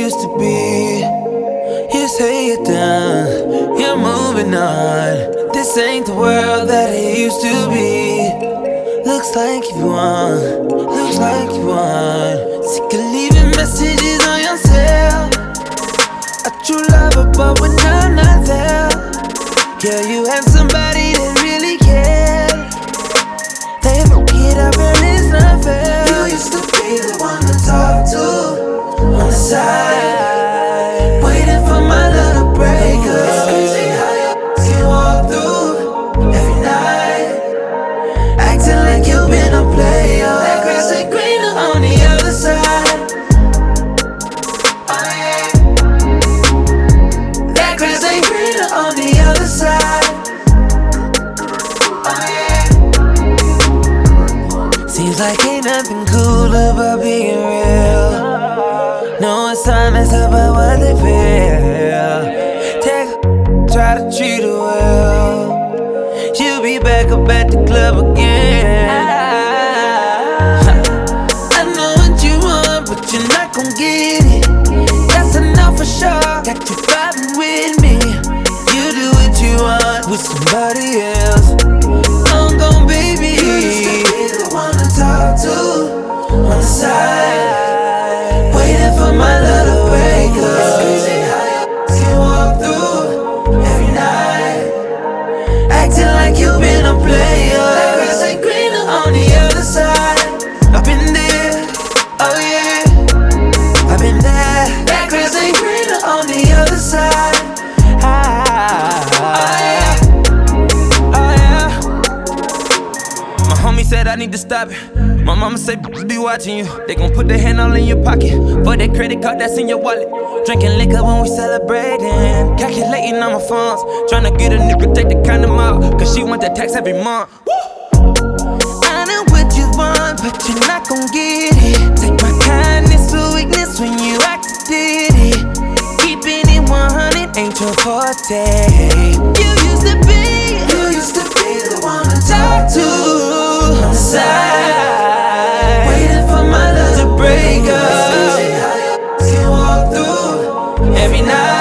used to be. You say you're done, you're moving on. This ain't the world that it used to be. Looks like you won, looks like you won. Sick of leaving messages on your cell. A true lover, but when I'm not there. Yeah, you had somebody that really cared. They forget I barely not fair. You used to be the one to talk to on the side, waiting for my love to break up. It's crazy how you can walk through every night, acting like you've been a player. That grass ain't greener on the other side. Oh yeah, that grass ain't greener on the other side. Oh yeah, seems like ain't nothing cool about being real. No, it's honest about what they feel. Take her, try to treat her well. She'll be back up at the club again. I know what you want, but you're not gon' get it. That's enough for sure. Got you vibing with me. You do what you want with somebody else. I'm gon' baby. You used to be the one to talk to on the side, waiting for my love to break up. It's crazy how you can walk through every night, acting like you've been a player. That grass ain't greener on the other side. I've been there, oh yeah, I've been there. That grass ain't greener on the other side. Oh yeah, oh yeah. My homie said I need to stop it. My mama say be watching you. They gon' put their hand all in your pocket for that credit card that's in your wallet. Drinking liquor when we celebrating, calculating on my funds, tryna get a nigga take the kind of out, cause she want that tax every month. I know what you want, but you're not gon' get it. Take my kindness for weakness when you acted it. Keeping it 100 ain't your forte. You used to be the one to talk to on the side, waiting for my love to break up. Can walk through every night.